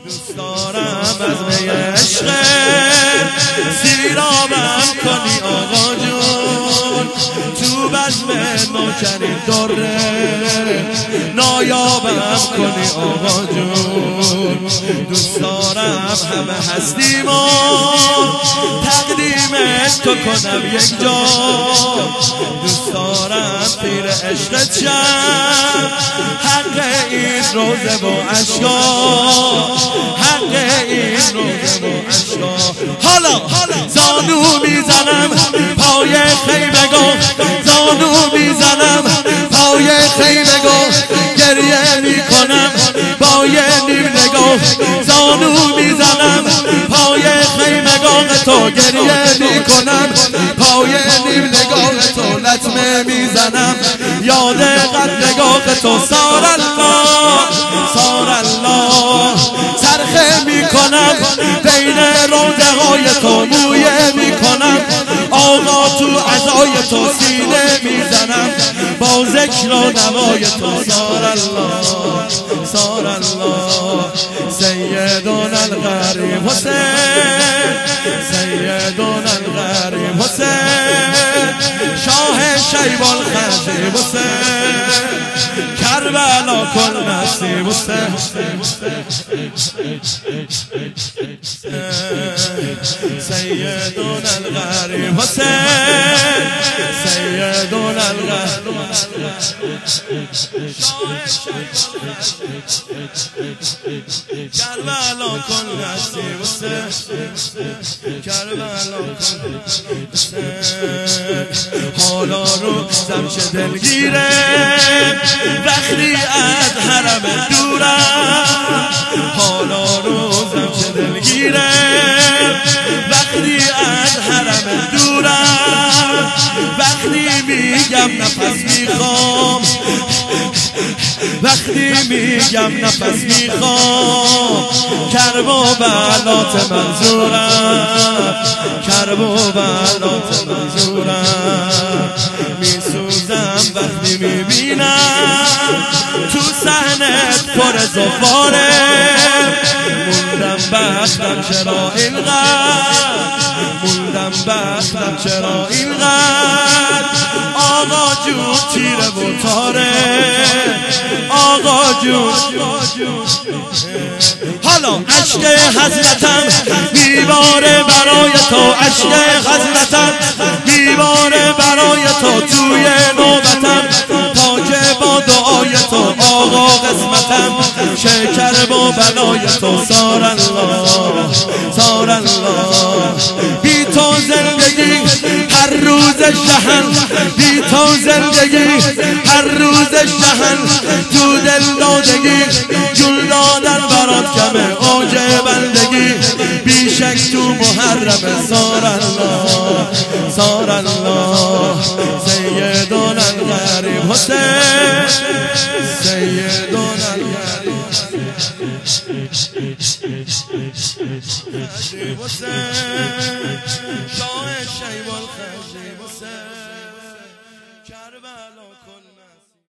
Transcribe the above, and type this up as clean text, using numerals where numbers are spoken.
دوست دارم از می عشق سیرابم کنی آقا جون، تو بزم نوکرین دره نایابم کنی آقا جون. دوست دارم همه هستیم و تقدیم تو کنم یک جا، دوست دارم پیر عشقت شم حق این روزه و عشقا، حق این روزه و عشقا. حالا زانو میزنم پای خیمگاه، زانو میزنم پای خیمگاه، گریه میکنم با یه نیم نگاه، زانو میزنم پای خیمگاه تو، گریه میکنم پای نیم نگاه تو، لطمه میزنم یاد قدرگاه تو. سار الله سار الله، صرخه میکنم بین روزه های تو، مویه میکنم آقا تو عزای تو، سینه میزنم با ذکر و نوای تو. سار الله سار الله، سیدنا الغریب حسین، سیدنا الغریب حسین، شاه شیب الخضیب حسین، کربلا کل نصیب حسین، سیدنا الغریب حسین، سیدنا الغریب کربلا کن نصیب حسین، کربلا کن حسین. حالا روزم چه دلگیره وقتی از حرم دورم، حالا روزم چه دلگیره وقتی از حرم دورم، وقتی میگم نفس میخوام، وقتی میگم نفس میخوام، کرب و بلات منظورم، کرب و بلات منظورم. میسوزم وقتی میبینم تو صحنت پر زفاره، موندم بختم چرا اینقدر، موندم بختم چرا اینقدر، آقا جون تیره و تاره، آقا جون. حالا عشق حضرتم میباره برای تو، عشق حضرتم میباره برای تو، توی نوبتم تاج با دعای تو، آقا قسمتم شکر با بلای تو. سار الله سار الله، بی تو زندگی هر روز شهن، بی تو زندگی هر روز شهن، تو دل دادگی جل دادن برات کمه، اوج بندگی بیشک تو محرم. سار الله سار الله، سیدنا الغریب حسین، سیدنا الغریب حسین، شاه شیب الخضیب حسین، کربلا